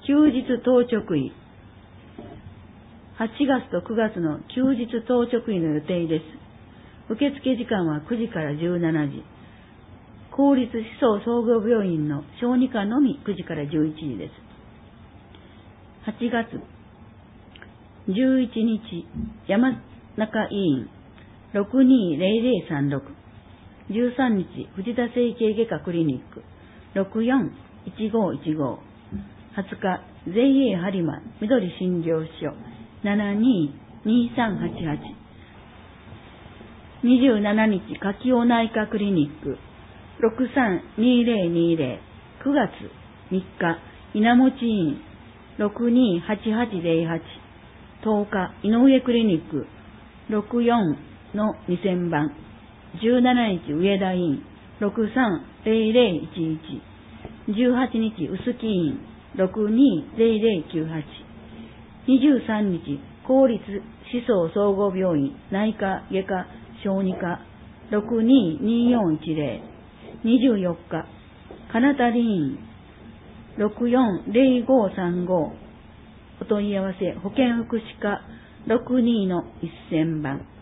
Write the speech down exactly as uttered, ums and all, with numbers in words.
休日当直医。はちがつとくがつの休日当直医の予定です。受付時間はくじからじゅうしちじ。公立思想総合病院の小児科のみくじからじゅういちじです。はちがつじゅういちにち、山中医院 ろくにーぜろぜろさんろく。じゅうさんにち、藤田整形外科クリニック ろくよんいちごいちご。はつか、ゼーエー 播磨緑診療所 ななにーにーさんはちはち。にじゅうしちにち、柿尾内科クリニックろくさんにーぜろにーぜろ。くがつみっか、稲持院 ろくにーはちはちぜろはち。とおか、井上クリニック ろくよんのにせんばん。じゅうしちにち、上田院 ろくさんぜろぜろいちいち。じゅうはちにち、臼杵院 ろくにーぜろぜろきゅうはち。にじゅうさんにち、公立思想総合病院内科外科小児科 ろくにーにーよんいちぜろ。にじゅうよっか、金谷院 ろくよんぜろごさんご。お問い合わせ、保健福祉課 ろくにーのせんばん。